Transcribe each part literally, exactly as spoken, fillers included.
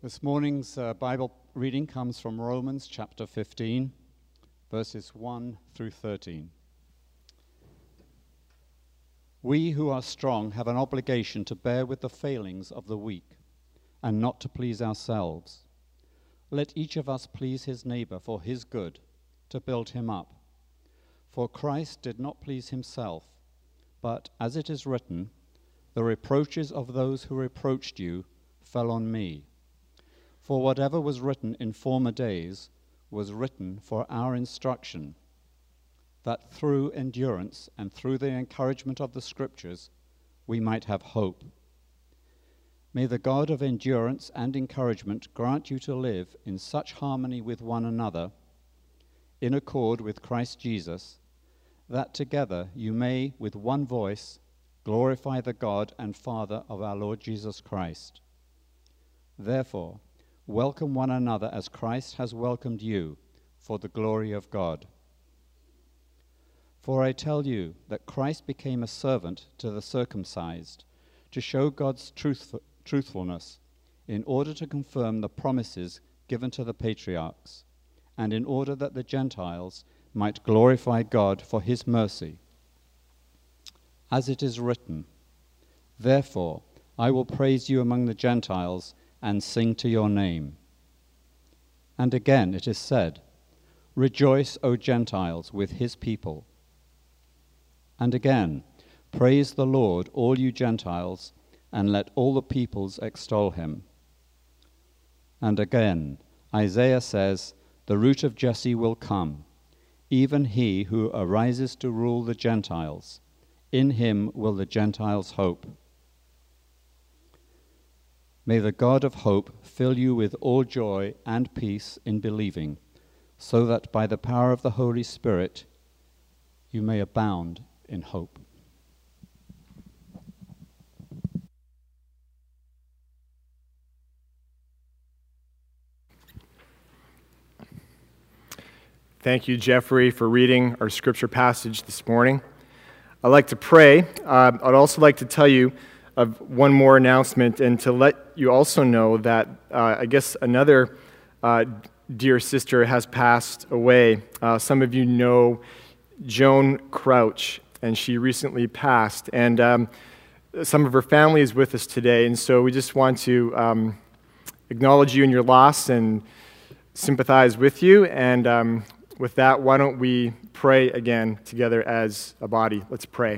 This morning's uh, Bible reading comes from Romans chapter fifteen, verses one through thirteen. We who are strong have an obligation to bear with the failings of the weak and not to please ourselves. Let each of us please his neighbor for his good, to build him up. For Christ did not please himself, but, as it is written, the reproaches of those who reproached you fell on me. For whatever was written in former days was written for our instruction, that through endurance and through the encouragement of the Scriptures we might have hope. May the God of endurance and encouragement grant you to live in such harmony with one another, in accord with Christ Jesus, that together you may, with one voice, glorify the God and Father of our Lord Jesus Christ. Therefore, welcome one another as Christ has welcomed you, for the glory of God. For I tell you that Christ became a servant to the circumcised, to show God's truth, truthfulness, in order to confirm the promises given to the patriarchs, and in order that the Gentiles might glorify God for his mercy. As it is written, therefore I will praise you among the Gentiles and sing to your name. And again it is said, rejoice, O Gentiles, with his people. And again, praise the Lord, all you Gentiles, and let all the peoples extol him. And again, Isaiah says, the root of Jesse will come, even he who arises to rule the Gentiles. In him will the Gentiles hope. May the God of hope fill you with all joy and peace in believing, so that by the power of the Holy Spirit you may abound in hope. Thank you, Jeffrey, for reading our scripture passage this morning. I'd like to pray. Uh, I'd also like to tell you of one more announcement, and to let you also know that uh, I guess another uh, dear sister has passed away. Uh, some of you know Joan Crouch, and she recently passed, and um, some of her family is with us today, and so we just want to um, acknowledge you in your loss and sympathize with you, and um, with that, why don't we pray again together as a body? Let's pray.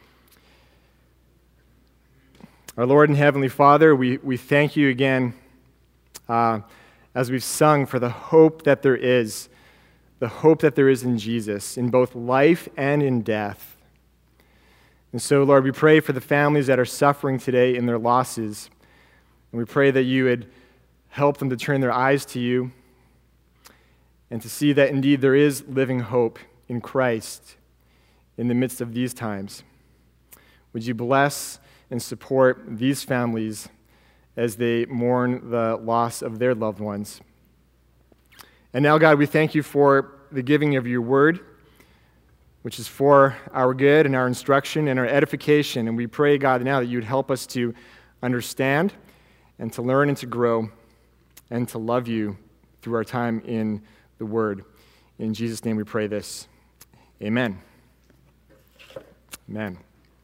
Our Lord and Heavenly Father, we, we thank you again uh, as we've sung for the hope that there is, the hope that there is in Jesus, in both life and in death. And so, Lord, we pray for the families that are suffering today in their losses. And we pray that you would help them to turn their eyes to you and to see that indeed there is living hope in Christ in the midst of these times. Would you bless and support these families as they mourn the loss of their loved ones. And now, God, we thank you for the giving of your word, which is for our good and our instruction and our edification. And we pray, God, now that you'd help us to understand and to learn and to grow and to love you through our time in the word. In Jesus' name we pray this. Amen. Amen.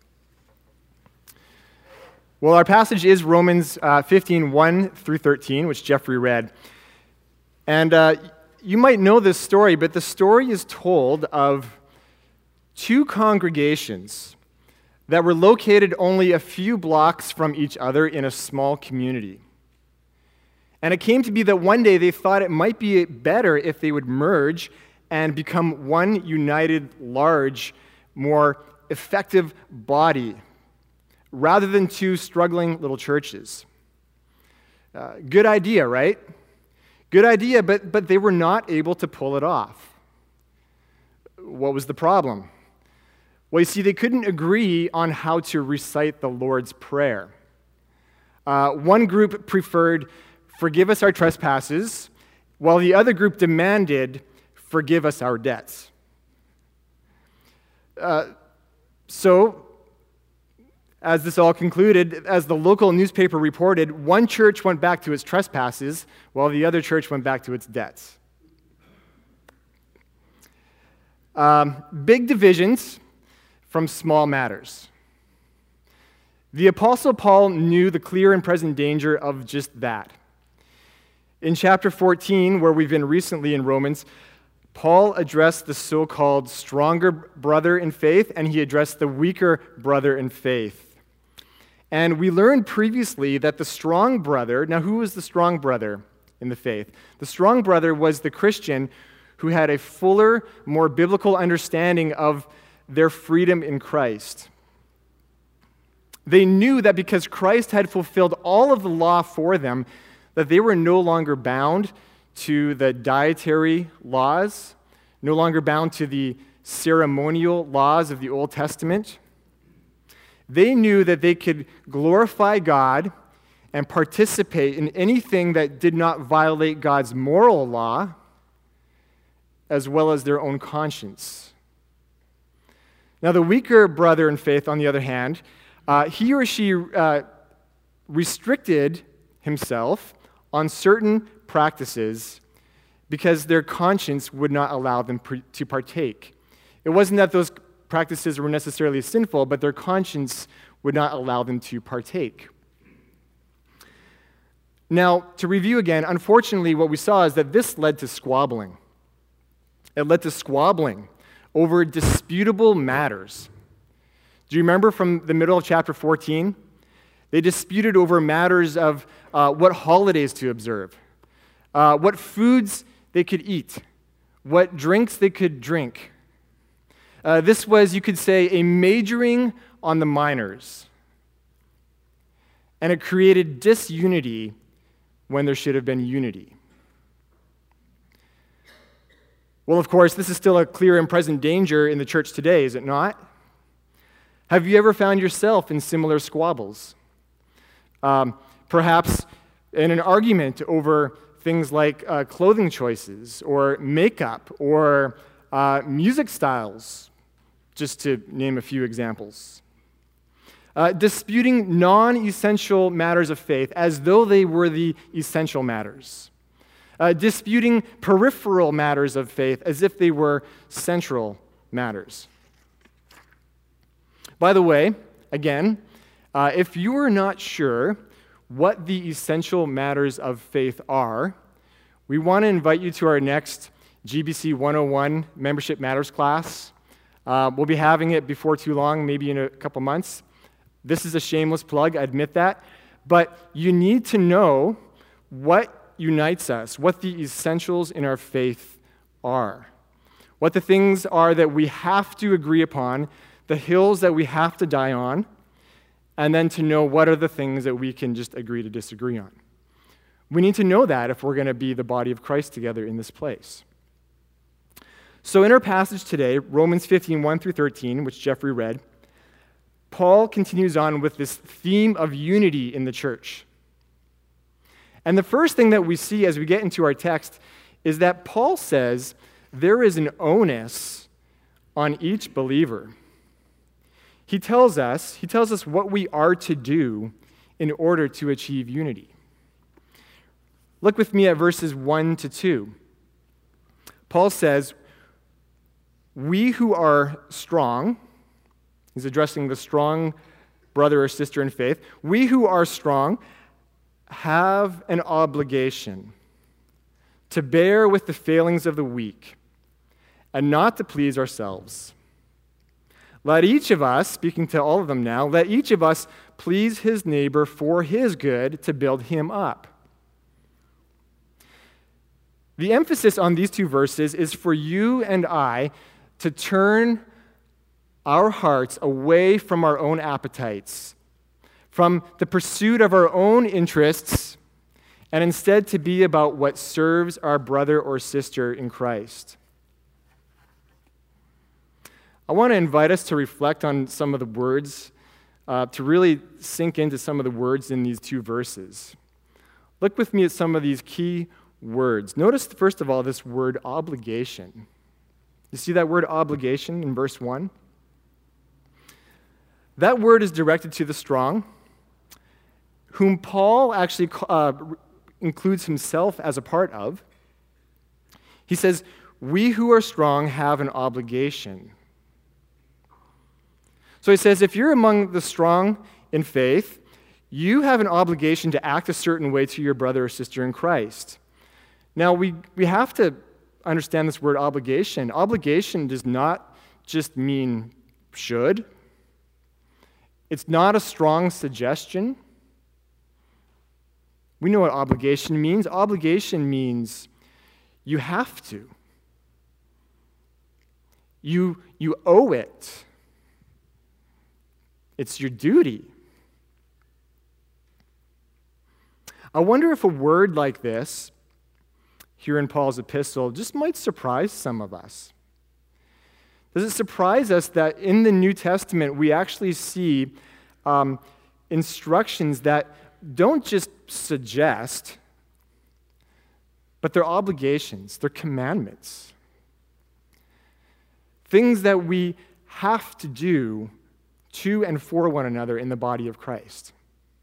Well, our passage is Romans uh, fifteen, one through thirteen, which Jeffrey read. And uh, you might know this story, but the story is told of two congregations that were located only a few blocks from each other in a small community. And it came to be that one day they thought it might be better if they would merge and become one united, large, more effective body, rather than two struggling little churches. Uh, good idea, right? Good idea, but, but they were not able to pull it off. What was the problem? Well, you see, they couldn't agree on how to recite the Lord's Prayer. Uh, one group preferred, forgive us our trespasses, while the other group demanded, forgive us our debts. Uh, so, as this all concluded, as the local newspaper reported, one church went back to its trespasses, while the other church went back to its debts. Um, big divisions from small matters. The Apostle Paul knew the clear and present danger of just that. In chapter fourteen, where we've been recently in Romans, Paul addressed the so-called stronger brother in faith, and he addressed the weaker brother in faith. And we learned previously that the strong brother, now who was the strong brother in the faith? The strong brother was the Christian who had a fuller, more biblical understanding of their freedom in Christ. They knew that because Christ had fulfilled all of the law for them, that they were no longer bound to the dietary laws, no longer bound to the ceremonial laws of the Old Testament. They knew that they could glorify God and participate in anything that did not violate God's moral law, as well as their own conscience. Now, the weaker brother in faith, on the other hand, uh, he or she uh, restricted himself on certain practices because their conscience would not allow them pre- to partake. It wasn't that those practices were necessarily sinful, but their conscience would not allow them to partake. Now, to review again, unfortunately, what we saw is that this led to squabbling. It led to squabbling over disputable matters. Do you remember from the middle of chapter fourteen? They disputed over matters of uh, what holidays to observe, uh, what foods they could eat, what drinks they could drink. Uh, this was, you could say, a majoring on the minors. And it created disunity when there should have been unity. Well, of course, this is still a clear and present danger in the church today, is it not? Have you ever found yourself in similar squabbles? Um, perhaps in an argument over things like uh, clothing choices or makeup or uh, music styles, just to name a few examples. Uh, disputing non-essential matters of faith as though they were the essential matters. Uh, disputing peripheral matters of faith as if they were central matters. By the way, again, uh, if you are not sure what the essential matters of faith are, we want to invite you to our next G B C one oh one Membership Matters class. Uh, we'll be having it before too long, maybe in a couple months. This is a shameless plug, I admit that. But you need to know what unites us, what the essentials in our faith are, what the things are that we have to agree upon, the hills that we have to die on, and then to know what are the things that we can just agree to disagree on. We need to know that if we're going to be the body of Christ together in this place. So in our passage today, Romans fifteen, one through thirteen, which Jeffrey read, Paul continues on with this theme of unity in the church. And the first thing that we see as we get into our text is that Paul says there is an onus on each believer. He tells us, he tells us what we are to do in order to achieve unity. Look with me at verses one to two. Paul says, "We who are strong," he's addressing the strong brother or sister in faith, "we who are strong have an obligation to bear with the failings of the weak and not to please ourselves. Let each of us," speaking to all of them now, "let each of us please his neighbor for his good to build him up." The emphasis on these two verses is for you and I to turn our hearts away from our own appetites, from the pursuit of our own interests, and instead to be about what serves our brother or sister in Christ. I want to invite us to reflect on some of the words, uh, to really sink into some of the words in these two verses. Look with me at some of these key words. Notice, first of all, this word obligation. You see that word obligation in verse one? That word is directed to the strong, whom Paul actually uh, includes himself as a part of. He says, we who are strong have an obligation. So he says, if you're among the strong in faith, you have an obligation to act a certain way to your brother or sister in Christ. Now, we, we have to understand this word obligation. Obligation does not just mean should. It's not a strong suggestion. We know what obligation means. Obligation means you have to. You, you owe it. It's your duty. I wonder if a word like this, here in Paul's epistle, just might surprise some of us. Does it surprise us that in the New Testament we actually see um, instructions that don't just suggest, but they're obligations, they're commandments. Things that we have to do to and for one another in the body of Christ.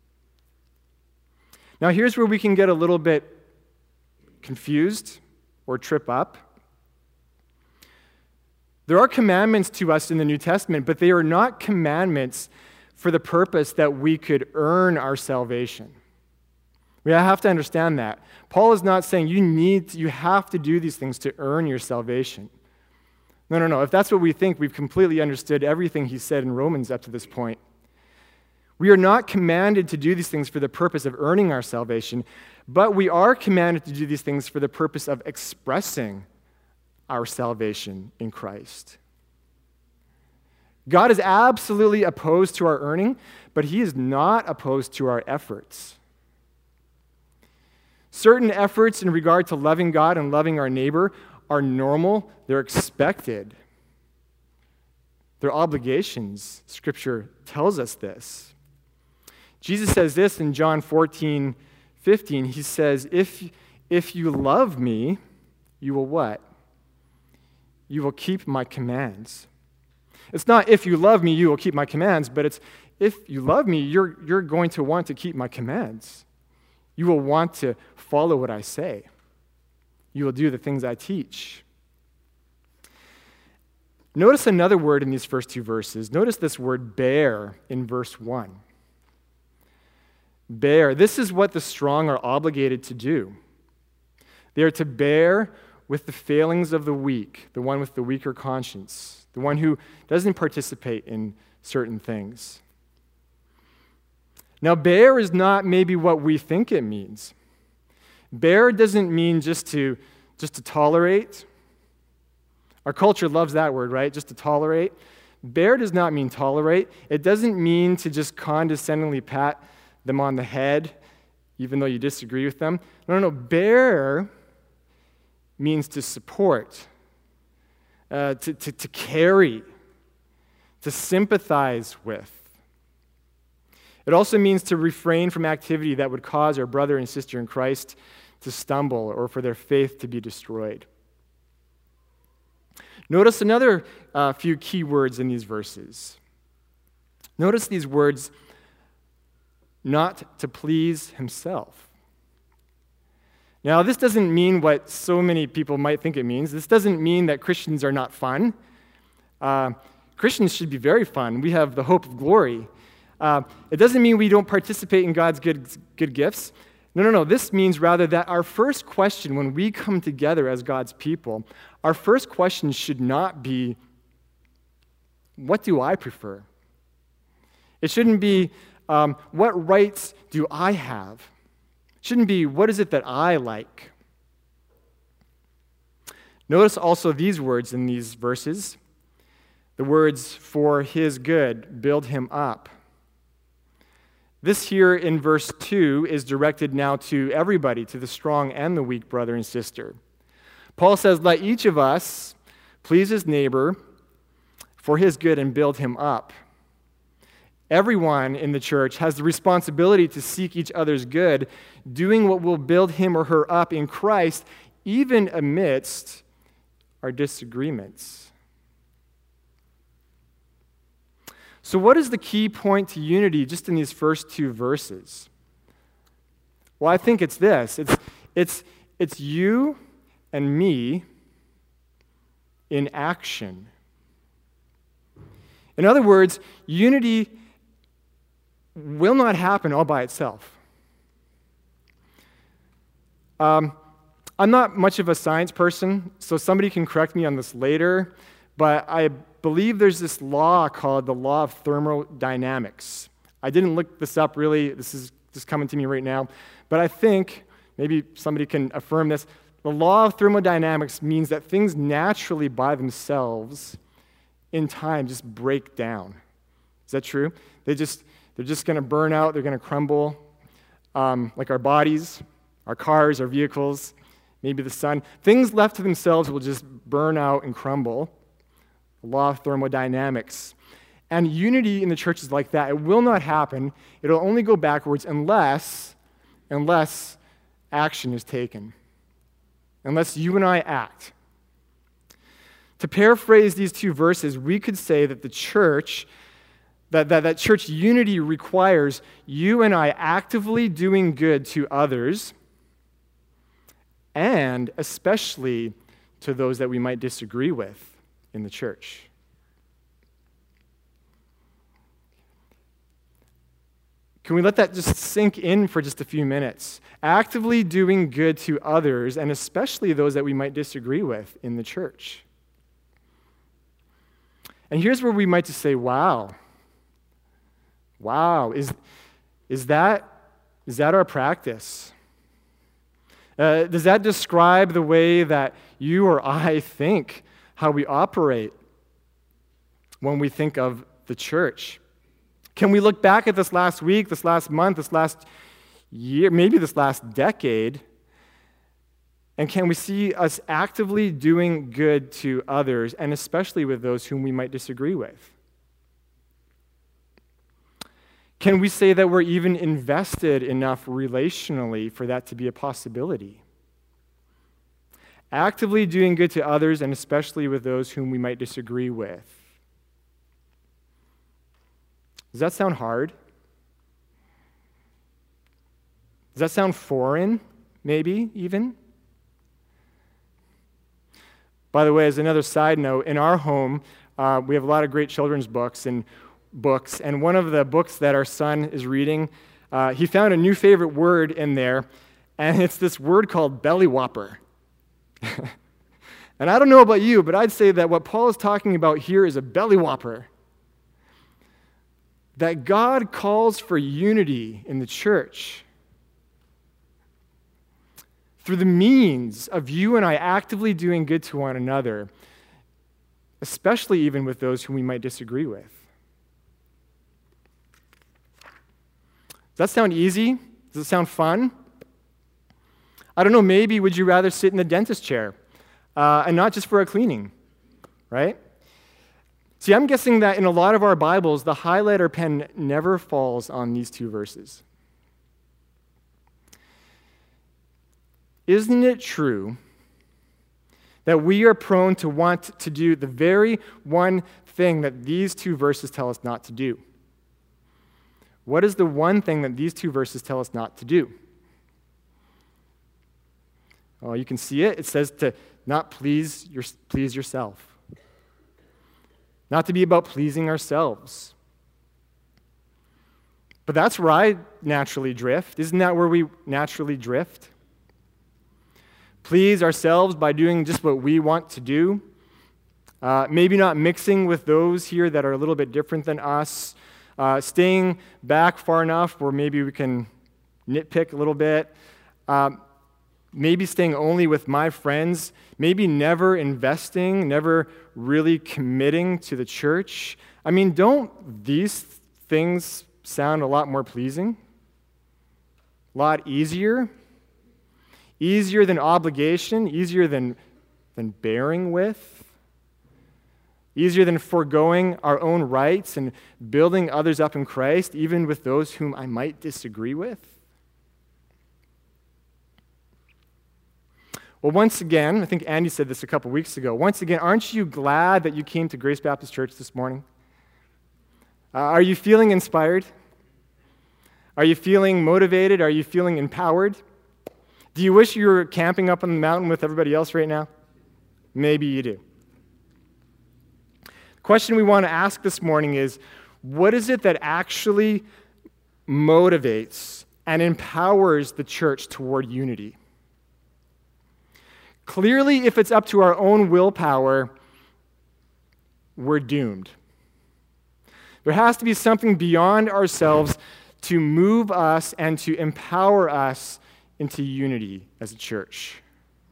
Now, here's where we can get a little bit confused or trip up. There are commandments to us in the New Testament, but they are not commandments for the purpose that we could earn our salvation. We have to understand that. Paul is not saying you need, to, you have to do these things to earn your salvation. No, no, no. If that's what we think, we've completely understood everything he said in Romans up to this point. We are not commanded to do these things for the purpose of earning our salvation, but we are commanded to do these things for the purpose of expressing our salvation in Christ. God is absolutely opposed to our earning, but he is not opposed to our efforts. Certain efforts in regard to loving God and loving our neighbor are normal, they're expected. They're obligations. Scripture tells us this. Jesus says this in John fourteen fifteen. He says, if, if you love me, you will what? You will keep my commands. It's not if you love me, you will keep my commands, but it's if you love me, you're, you're going to want to keep my commands. You will want to follow what I say. You will do the things I teach. Notice another word in these first two verses. Notice this word bear in verse one. Bear. This is what the strong are obligated to do. They are to bear with the failings of the weak, the one with the weaker conscience, the one who doesn't participate in certain things. Now, bear is not maybe what we think it means. Bear doesn't mean just to, just to tolerate. Our culture loves that word, right? Just to tolerate. Bear does not mean tolerate. It doesn't mean to just condescendingly pat them on the head, even though you disagree with them. No, no, no. Bear means to support, uh, to, to, to carry, to sympathize with. It also means to refrain from activity that would cause our brother and sister in Christ to stumble or for their faith to be destroyed. Notice another uh, few key words in these verses. Notice these words, not to please himself. Now, this doesn't mean what so many people might think it means. This doesn't mean that Christians are not fun. Uh, Christians should be very fun. We have the hope of glory. Uh, it doesn't mean we don't participate in God's good, good gifts. No, no, no. This means rather that our first question when we come together as God's people, our first question should not be, what do I prefer? It shouldn't be, um, what rights do I have? It shouldn't be, what is it that I like? Notice also these words in these verses. The words, for his good, build him up. This here in verse two is directed now to everybody, to the strong and the weak brother and sister. Paul says, let each of us please his neighbor for his good and build him up. Everyone in the church has the responsibility to seek each other's good, doing what will build him or her up in Christ, even amidst our disagreements. So what is the key point to unity just in these first two verses? Well, I think it's this. It's, it's, it's you and me in action. In other words, unity will not happen all by itself. Um, I'm not much of a science person, so somebody can correct me on this later, but I believe there's this law called the law of thermodynamics. I didn't look this up really, this is just coming to me right now, but I think, maybe somebody can affirm this, the law of thermodynamics means that things naturally by themselves in time just break down. Is that true? They just, they're just going to burn out, they're going to crumble, um, like our bodies, our cars, our vehicles, maybe the sun. Things left to themselves will just burn out and crumble. The law of thermodynamics. And unity in the church is like that. It will not happen. It'll only go backwards unless, unless action is taken. Unless you and I act. To paraphrase these two verses, we could say that the church, that, that, that church unity requires you and I actively doing good to others, and especially to those that we might disagree with in the church. Can we let that just sink in for just a few minutes? Actively doing good to others, and especially those that we might disagree with in the church. And here's where we might just say, wow, wow, is, is, that, is that our practice? Uh, does that describe the way that you or I think, how we operate when we think of the church? Can we look back at this last week, this last month, this last year, maybe this last decade, and can we see us actively doing good to others, and especially with those whom we might disagree with? Can we say that we're even invested enough relationally for that to be a possibility? Actively doing good to others, and especially with those whom we might disagree with. Does that sound hard? Does that sound foreign, maybe, even? By the way, as another side note, in our home, uh, we have a lot of great children's books, and books, and one of the books that our son is reading, uh, he found a new favorite word in there, and it's this word called belly whopper. And I don't know about you, but I'd say that what Paul is talking about here is a belly whopper. That God calls for unity in the church through the means of you and I actively doing good to one another, especially even with those whom we might disagree with. Does that sound easy? Does it sound fun? I don't know, maybe would you rather sit in the dentist chair uh, and not just for a cleaning, right? See, I'm guessing that in a lot of our Bibles, the highlighter pen never falls on these two verses. Isn't it true that we are prone to want to do the very one thing that these two verses tell us not to do? What is the one thing that these two verses tell us not to do? Oh, you can see it. It says to not please your, please yourself. Not to be about pleasing ourselves. But that's where I naturally drift. Isn't that where we naturally drift? Please ourselves by doing just what we want to do. Uh, maybe not mixing with those here that are a little bit different than us. Uh, staying back far enough where maybe we can nitpick a little bit. Um, maybe staying only with my friends. Maybe never investing, never really committing to the church. I mean, don't these things sound a lot more pleasing? A lot easier? Easier than obligation? Easier than, than bearing with? Easier than foregoing our own rights and building others up in Christ, even with those whom I might disagree with? Well, once again, I think Andy said this a couple weeks ago, once again, aren't you glad that you came to Grace Baptist Church this morning? Uh, are you feeling inspired? Are you feeling motivated? Are you feeling empowered? Do you wish you were camping up on the mountain with everybody else right now? Maybe you do. The question we want to ask this morning is, what is it that actually motivates and empowers the church toward unity? Clearly, if it's up to our own willpower, we're doomed. There has to be something beyond ourselves to move us and to empower us into unity as a church.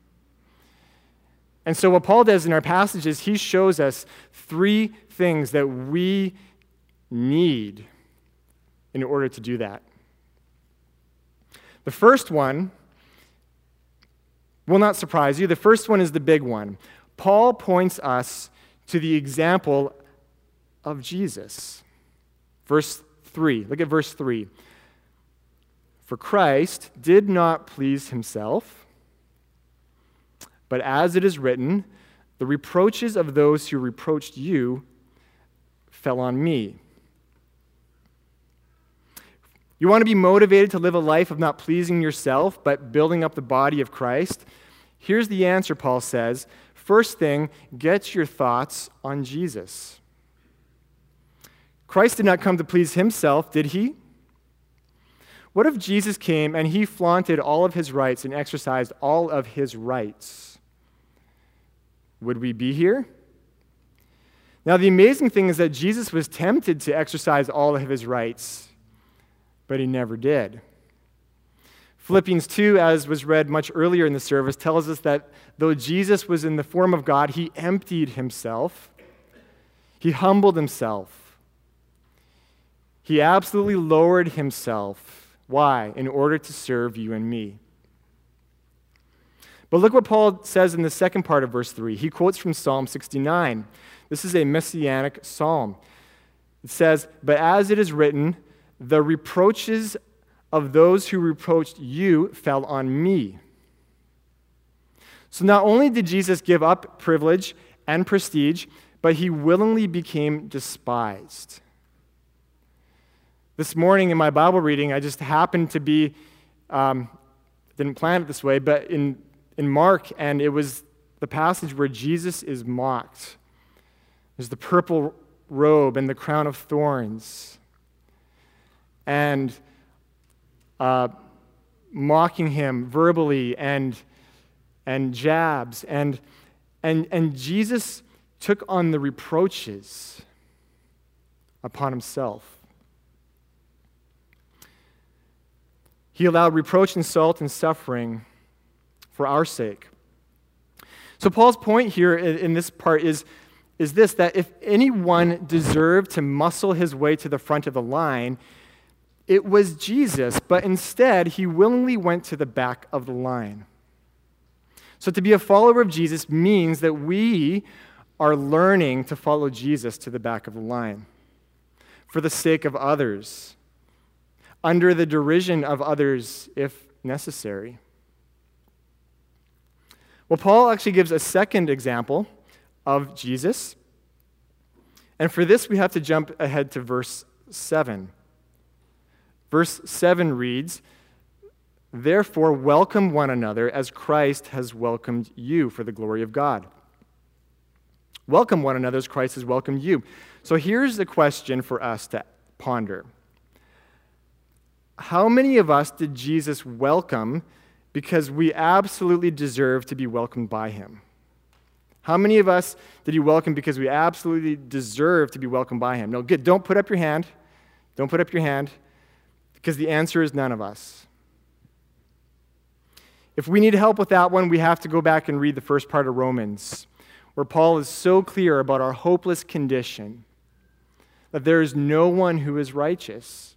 And so what Paul does in our passage is he shows us three things that we need in order to do that. The first one will not surprise you. The first one is the big one. Paul points us to the example of Jesus. Verse three. Look at verse three. For Christ did not please himself, but as it is written, the reproaches of those who reproached you fell on me. You want to be motivated to live a life of not pleasing yourself, but building up the body of Christ? Here's the answer, Paul says. First thing, get your thoughts on Jesus. Christ did not come to please himself, did he? What if Jesus came and he flaunted all of his rights and exercised all of his rights? Would we be here? Now, the amazing thing is that Jesus was tempted to exercise all of his rights, but he never did. Philippians two, as was read much earlier in the service, tells us that though Jesus was in the form of God, he emptied himself. He humbled himself. He absolutely lowered himself. Why? In order to serve you and me. But look what Paul says in the second part of verse three. He quotes from Psalm sixty-nine. This is a messianic psalm. It says, "But as it is written, the reproaches of those who reproached you fell on me." So not only did Jesus give up privilege and prestige, but he willingly became despised. This morning in my Bible reading, I just happened to be, um, didn't plan it this way, but in, in Mark, and it was the passage where Jesus is mocked. There's the purple robe and the crown of thorns. And uh, mocking him verbally and, and jabs. And, and, and Jesus took on the reproaches upon himself. He allowed reproach, insult, and suffering for our sake. So Paul's point here in, in this part is, is this, that if anyone deserved to muscle his way to the front of the line, it was Jesus, but instead he willingly went to the back of the line. So to be a follower of Jesus means that we are learning to follow Jesus to the back of the line for the sake of others, under the derision of others if necessary. Well, Paul actually gives a second example of Jesus. And for this, we have to jump ahead to verse seven. Verse seven reads, "Therefore, welcome one another as Christ has welcomed you for the glory of God." Welcome one another as Christ has welcomed you. So here's the question for us to ponder. How many of us did Jesus welcome because we absolutely deserve to be welcomed by him? How many of us did he welcome because we absolutely deserve to be welcomed by him? No, good. Don't put up your hand. Don't put up your hand, because the answer is none of us. If we need help with that one, we have to go back and read the first part of Romans, where Paul is so clear about our hopeless condition, that there is no one who is righteous.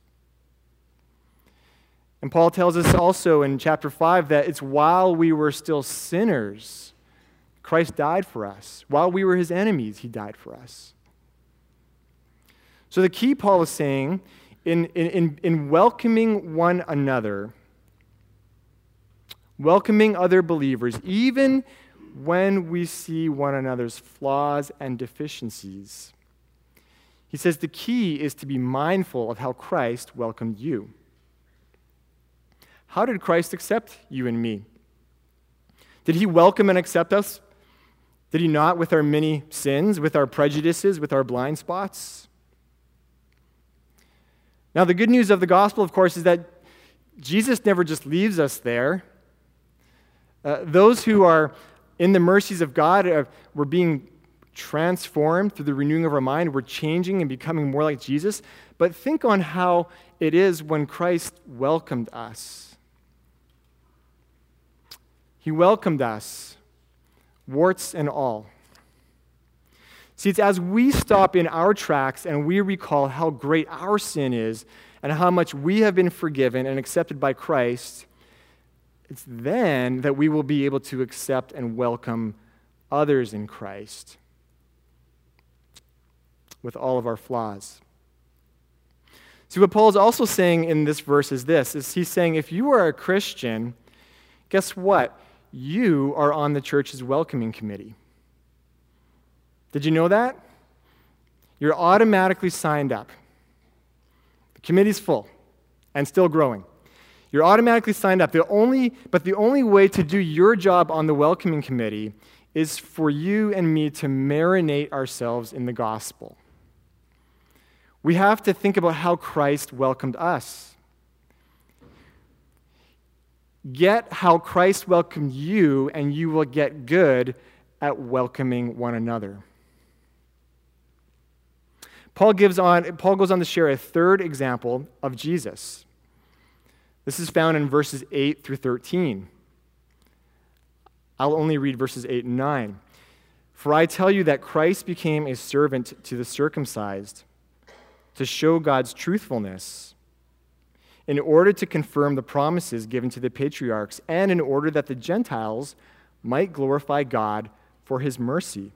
And Paul tells us also in chapter five that it's while we were still sinners, Christ died for us. While we were his enemies, he died for us. So the key, Paul is saying, in, in, in welcoming one another, welcoming other believers, even when we see one another's flaws and deficiencies, He says the key is to be mindful of how Christ welcomed you. How did Christ accept you and me? Did he welcome and accept us? Did he not with our many sins, with our prejudices, with our blind spots? Now, the good news of the gospel, of course, is that Jesus never just leaves us there. Uh, those who are in the mercies of God, uh, we're being transformed through the renewing of our mind. We're changing and becoming more like Jesus. But think on how it is when Christ welcomed us. He welcomed us, warts and all. See, it's as we stop in our tracks and we recall how great our sin is and how much we have been forgiven and accepted by Christ, it's then that we will be able to accept and welcome others in Christ with all of our flaws. See, what Paul is also saying in this verse is this, is he's saying if you are a Christian, guess what? You are on the church's welcoming committee. Did you know that? You're automatically signed up. The committee's full and still growing. You're automatically signed up. The only, but the only way to do your job on the welcoming committee is for you and me to marinate ourselves in the gospel. We have to think about how Christ welcomed us. Get how Christ welcomed you, and you will get good at welcoming one another. Paul gives on, Paul goes on to share a third example of Jesus. This is found in verses eight through thirteen. I'll only read verses eight and nine. For I tell you that Christ became a servant to the circumcised to show God's truthfulness, in order to confirm the promises given to the patriarchs, and in order that the Gentiles might glorify God for his mercy.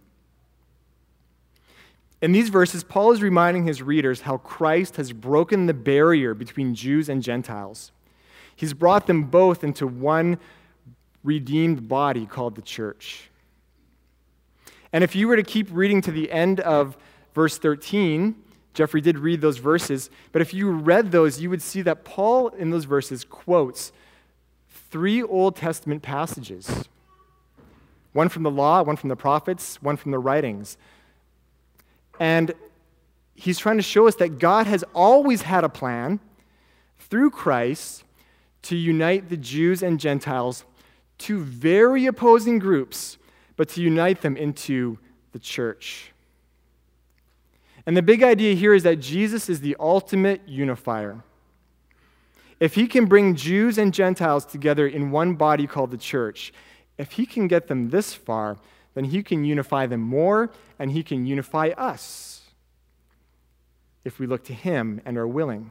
In these verses, Paul is reminding his readers how Christ has broken the barrier between Jews and Gentiles. He's brought them both into one redeemed body called the church. And if you were to keep reading to the end of verse thirteen, Jeffrey did read those verses, but if you read those, you would see that Paul in those verses quotes three Old Testament passages. One from the law, one from the prophets, one from the writings. And he's trying to show us that God has always had a plan through Christ to unite the Jews and Gentiles, two very opposing groups, but to unite them into the church. And the big idea here is that Jesus is the ultimate unifier. If he can bring Jews and Gentiles together in one body called the church, if he can get them this far, then he can unify them more, and he can unify us if we look to him and are willing.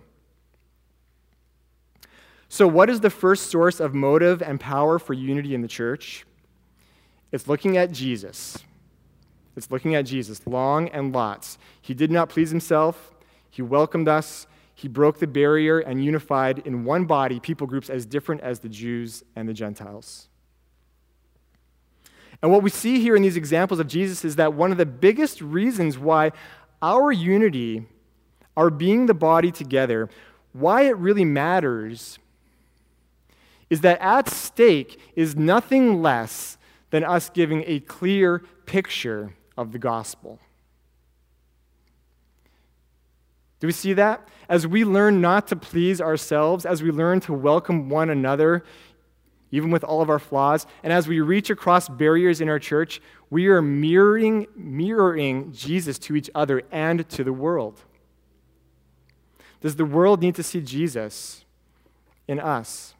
So what is the first source of motive and power for unity in the church? It's looking at Jesus. It's looking at Jesus, long and lots. He did not please himself. He welcomed us. He broke the barrier and unified in one body people groups as different as the Jews and the Gentiles. And what we see here in these examples of Jesus is that one of the biggest reasons why our unity, our being the body together, why it really matters is that at stake is nothing less than us giving a clear picture of the gospel. Do we see that? As we learn not to please ourselves, as we learn to welcome one another, even with all of our flaws, and as we reach across barriers in our church, we are mirroring, mirroring Jesus to each other and to the world. Does the world need to see Jesus in us?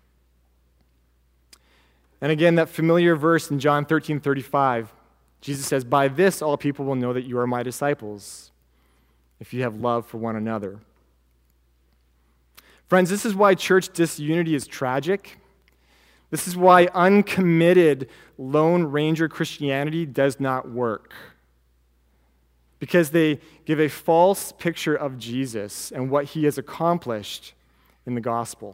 And again, that familiar verse in John thirteen thirty-five, Jesus says, "By this all people will know that you are my disciples, if you have love for one another." Friends, this is why church disunity is tragic. This is why uncommitted Lone Ranger Christianity does not work. Because they give a false picture of Jesus and what he has accomplished in the gospel.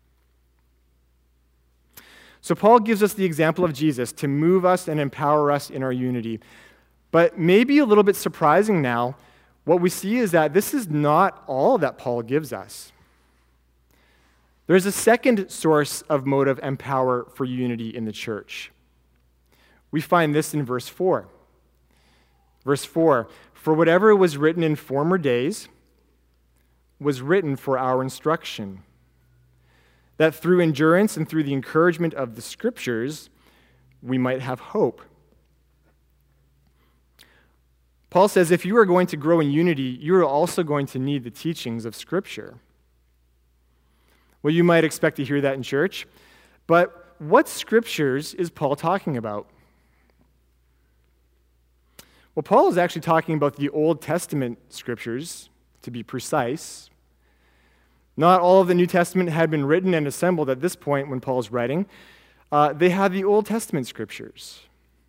So Paul gives us the example of Jesus to move us and empower us in our unity. But maybe a little bit surprising now, what we see is that this is not all that Paul gives us. There's a second source of motive and power for unity in the church. We find this in verse four. Verse four, for whatever was written in former days was written for our instruction, that through endurance and through the encouragement of the Scriptures, we might have hope. Paul says if you are going to grow in unity, you are also going to need the teachings of Scripture. Well, you might expect to hear that in church, but what Scriptures is Paul talking about? Well, Paul is actually talking about the Old Testament Scriptures, to be precise. Not all of the New Testament had been written and assembled at this point when Paul's writing. Uh, they had the Old Testament Scriptures.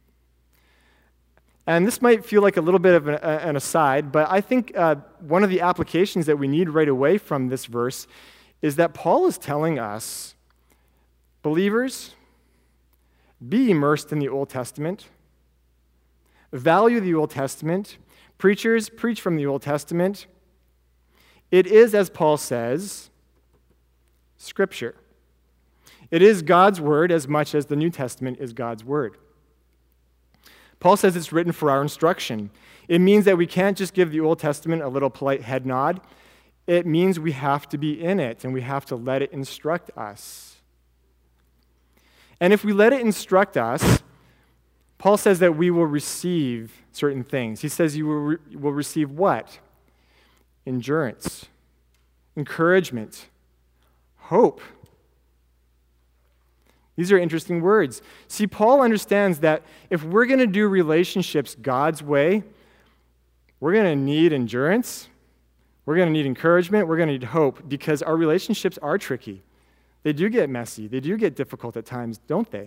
And this might feel like a little bit of an, an aside, but I think uh, one of the applications that we need right away from this verse is that Paul is telling us, believers, be immersed in the Old Testament, value the Old Testament, preachers, preach from the Old Testament. It is, as Paul says, Scripture. It is God's Word as much as the New Testament is God's Word. Paul says it's written for our instruction. It means that we can't just give the Old Testament a little polite head nod. It means we have to be in it, and we have to let it instruct us. And if we let it instruct us, Paul says that we will receive certain things. He says you will, re- will receive what? Endurance, encouragement, hope. These are interesting words. See, Paul understands that if we're going to do relationships God's way, we're going to need endurance, we're going to need encouragement, we're going to need hope, because our relationships are tricky. They do get messy. They do get difficult at times, don't they?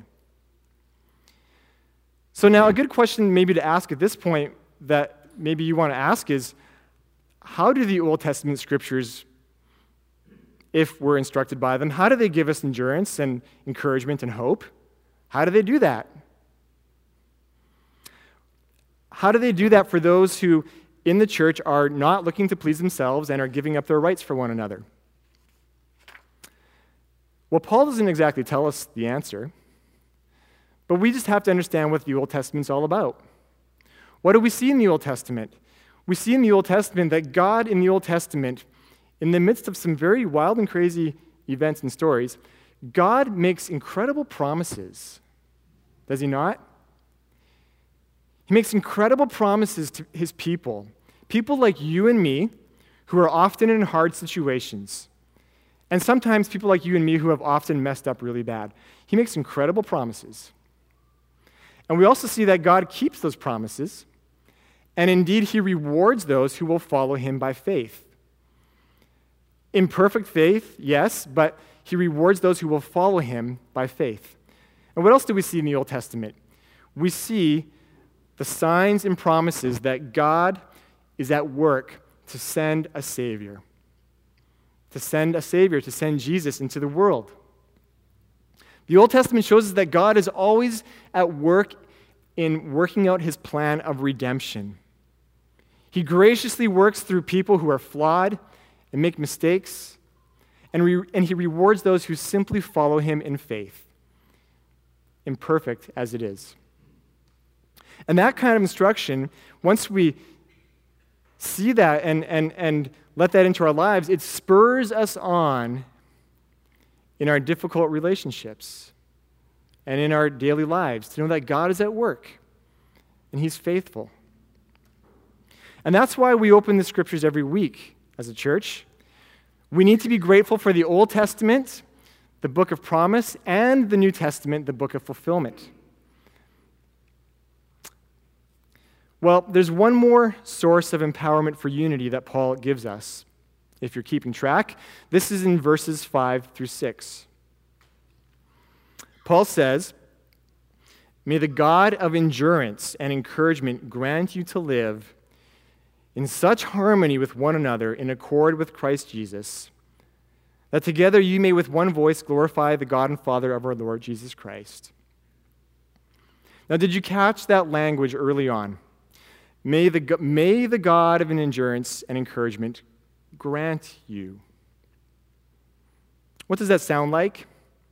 So now a good question maybe to ask at this point that maybe you want to ask is, how do the Old Testament Scriptures, if we're instructed by them, how do they give us endurance and encouragement and hope? How do they do that? How do they do that for those who in the church are not looking to please themselves and are giving up their rights for one another? Well, Paul doesn't exactly tell us the answer, but we just have to understand what the Old Testament's all about. What do we see in the Old Testament? We see in the Old Testament that God in the Old Testament, in the midst of some very wild and crazy events and stories, God makes incredible promises. Does he not? He makes incredible promises to his people, people like you and me, who are often in hard situations, and sometimes people like you and me who have often messed up really bad. He makes incredible promises. And we also see that God keeps those promises, and indeed he rewards those who will follow him by faith. Imperfect faith, yes, but he rewards those who will follow him by faith. And what else do we see in the Old Testament? We see the signs and promises that God is at work to send a Savior. To send a Savior, to send Jesus into the world. The Old Testament shows us that God is always at work in working out his plan of redemption. He graciously works through people who are flawed and make mistakes, and, re- and he rewards those who simply follow him in faith, imperfect as it is. And that kind of instruction, once we see that and, and, and let that into our lives, it spurs us on in our difficult relationships and in our daily lives to know that God is at work and he's faithful. And that's why we open the Scriptures every week as a church. We need to be grateful for the Old Testament, the book of promise, and the New Testament, the book of fulfillment. Well, there's one more source of empowerment for unity that Paul gives us, if you're keeping track. This is in verses five through six. Paul says, "May the God of endurance and encouragement grant you to live in such harmony with one another in accord with Christ Jesus, that together you may with one voice glorify the God and Father of our Lord Jesus Christ." Now, did you catch that language early on? May the, may the God of endurance and encouragement grant you. What does that sound like?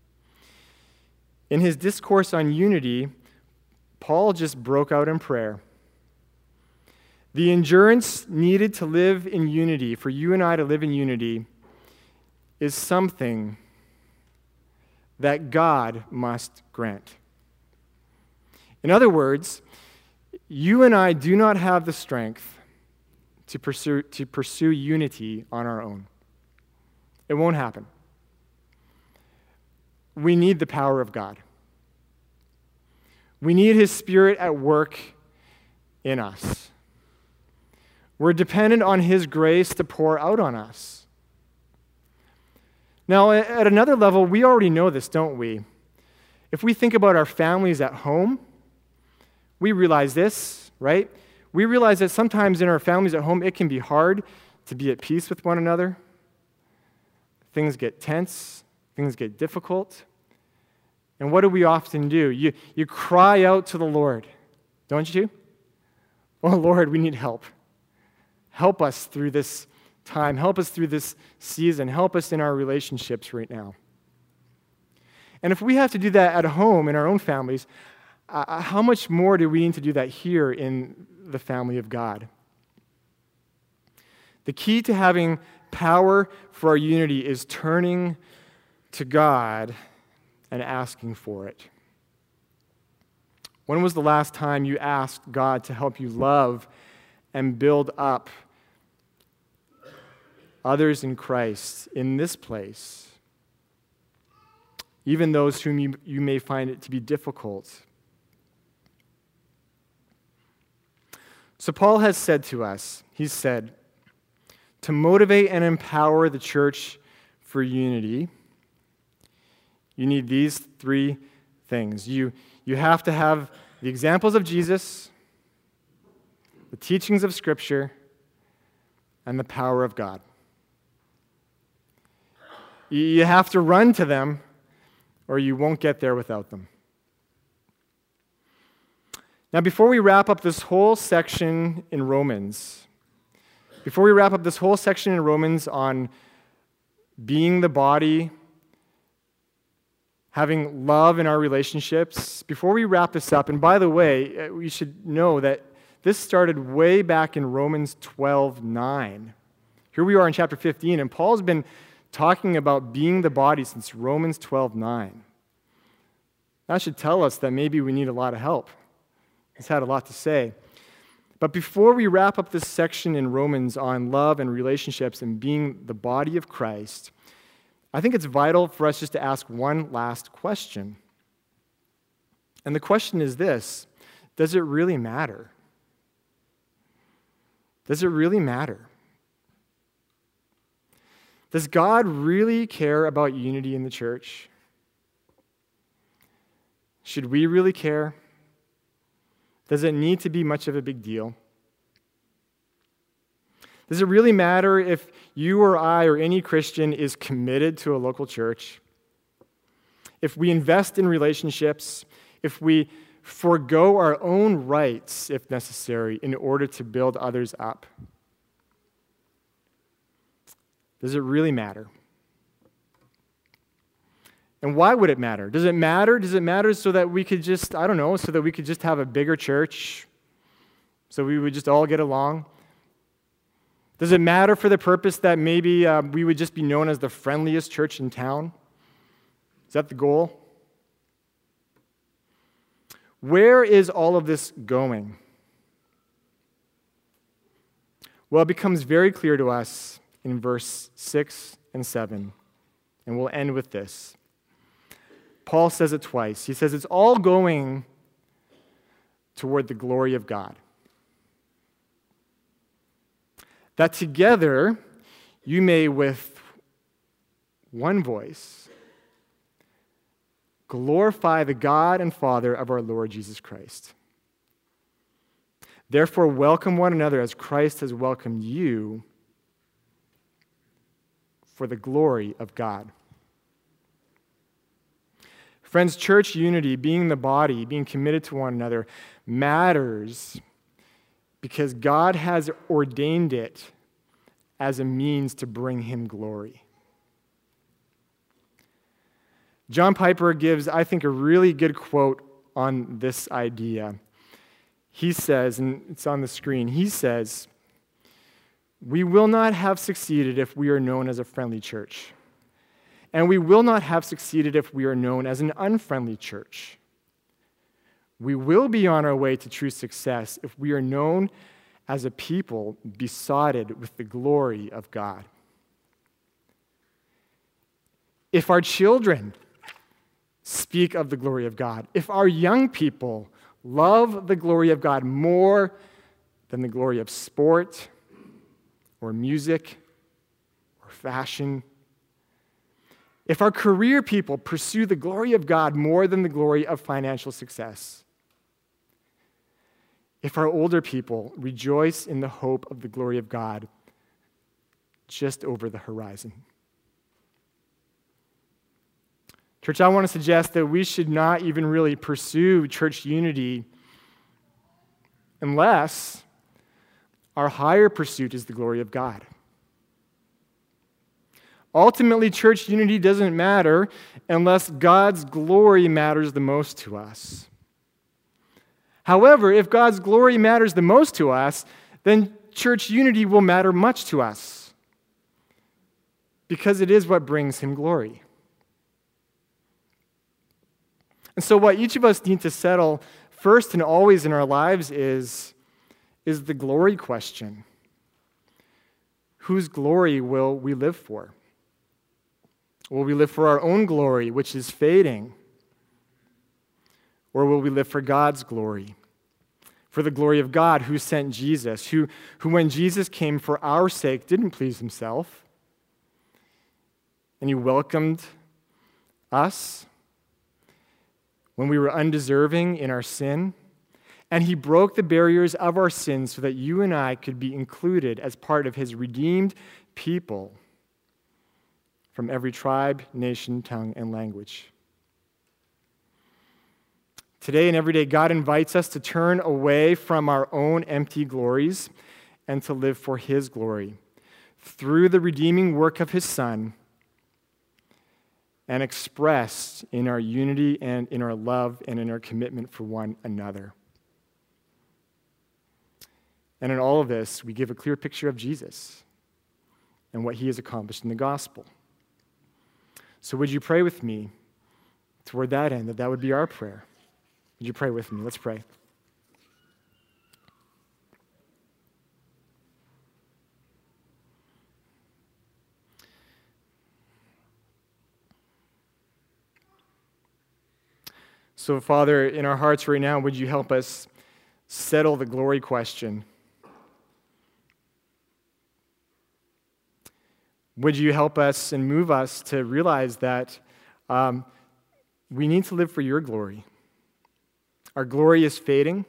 In his discourse on unity, Paul just broke out in prayer. The endurance needed to live in unity, for you and I to live in unity, is something that God must grant. In other words, you and I do not have the strength to pursue, to pursue unity on our own. It won't happen. We need the power of God. We need his Spirit at work in us. We're dependent on his grace to pour out on us. Now, at another level, we already know this, don't we? If we think about our families at home, we realize this, right? We realize that sometimes in our families at home, it can be hard to be at peace with one another. Things get tense, things get difficult. And what do we often do? You, you cry out to the Lord, don't you? Oh, Lord, we need help. Help us through this time. Help us through this season. Help us in our relationships right now. And if we have to do that at home in our own families, uh, how much more do we need to do that here in the family of God? The key to having power for our unity is turning to God and asking for it. When was the last time you asked God to help you love and build up others in Christ in this place, even those whom you, you may find it to be difficult? So Paul has said to us, he's said, to motivate and empower the church for unity, you need these three things. You, you have to have the examples of Jesus, the teachings of Scripture, and the power of God. You have to run to them, or you won't get there without them. Now, before we wrap up this whole section in Romans, before we wrap up this whole section in Romans on being the body, having love in our relationships, before we wrap this up, and by the way, we should know that this started way back in Romans twelve nine. Here we are in chapter fifteen, and Paul's been talking about being the body since Romans twelve nine. That should tell us that maybe we need a lot of help. He's had a lot to say. But before we wrap up this section in Romans on love and relationships and being the body of Christ, I think it's vital for us just to ask one last question. And the question is this: does it really matter? Does it really matter? Does God really care about unity in the church? Should we really care? Does it need to be much of a big deal? Does it really matter if you or I or any Christian is committed to a local church? If we invest in relationships, if we forego our own rights, if necessary, in order to build others up? Does it really matter? And why would it matter? Does it matter? Does it matter so that we could just, I don't know, so that we could just have a bigger church? So we would just all get along? Does it matter for the purpose that maybe uh, we would just be known as the friendliest church in town? Is that the goal? Where is all of this going? Well, it becomes very clear to us in verse six and seven, and we'll end with this. Paul says it twice. He says it's all going toward the glory of God. That together you may with one voice glorify the God and Father of our Lord Jesus Christ. Therefore, welcome one another as Christ has welcomed you for the glory of God. Friends, church unity, being the body, being committed to one another, matters because God has ordained it as a means to bring him glory. John Piper gives, I think, a really good quote on this idea. He says, and it's on the screen, he says, "We will not have succeeded if we are known as a friendly church. And we will not have succeeded if we are known as an unfriendly church. We will be on our way to true success if we are known as a people besotted with the glory of God. If our children speak of the glory of God, if our young people love the glory of God more than the glory of sport or music or fashion, if our career people pursue the glory of God more than the glory of financial success, if our older people rejoice in the hope of the glory of God just over the horizon." Church, I want to suggest that we should not even really pursue church unity unless our higher pursuit is the glory of God. Ultimately, church unity doesn't matter unless God's glory matters the most to us. However, if God's glory matters the most to us, then church unity will matter much to us because it is what brings him glory. And so what each of us need to settle first and always in our lives is, is the glory question. Whose glory will we live for? Will we live for our own glory, which is fading? Or will we live for God's glory? For the glory of God who sent Jesus, who, who when Jesus came for our sake didn't please himself, and he welcomed us when we were undeserving in our sin, and he broke the barriers of our sins so that you and I could be included as part of his redeemed people from every tribe, nation, tongue, and language. Today and every day, God invites us to turn away from our own empty glories and to live for his glory through the redeeming work of his Son and expressed in our unity and in our love and in our commitment for one another. And in all of this, we give a clear picture of Jesus and what he has accomplished in the gospel. So would you pray with me toward that end, that that would be our prayer? Would you pray with me? Let's pray. So, Father, in our hearts right now, would you help us settle the glory question? Would you help us and move us to realize that um, we need to live for your glory? Our glory is fading,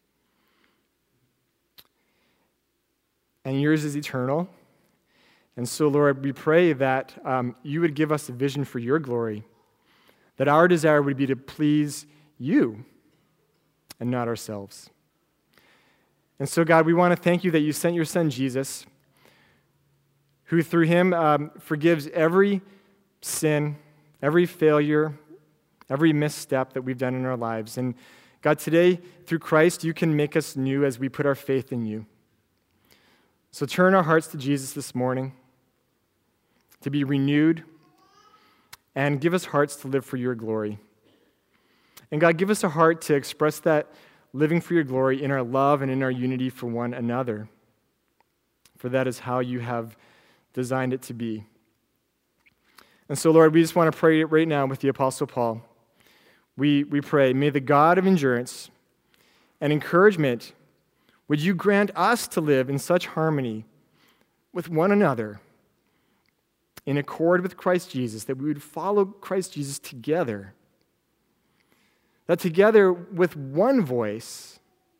and yours is eternal. And so, Lord, we pray that um, you would give us a vision for your glory, that our desire would be to please you and not ourselves. And so, God, we want to thank you that you sent your Son, Jesus, who through him um, forgives every sin, every failure, every misstep that we've done in our lives. And God, today, through Christ, you can make us new as we put our faith in you. So turn our hearts to Jesus this morning, to be renewed, and give us hearts to live for your glory. And God, give us a heart to express that living for your glory in our love and in our unity for one another, for that is how you have designed it to be. And so, Lord, we just want to pray right now with the Apostle Paul. We, we pray, may the God of endurance and encouragement, would you grant us to live in such harmony with one another, in accord with Christ Jesus, that we would follow Christ Jesus together, that together with one voice,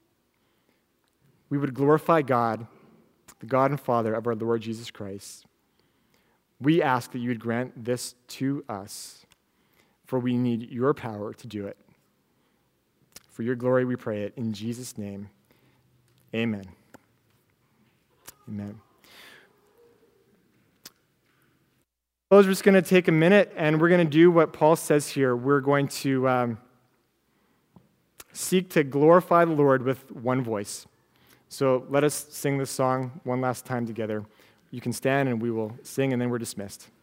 we would glorify God, the God and Father of our Lord Jesus Christ. We ask that you would grant this to us, for we need your power to do it. For your glory we pray it in Jesus' name. Amen. Amen. Well, we're just going to take a minute, and we're going to do what Paul says here. We're going to um, seek to glorify the Lord with one voice. So let us sing this song one last time together. You can stand, and we will sing, and then we're dismissed.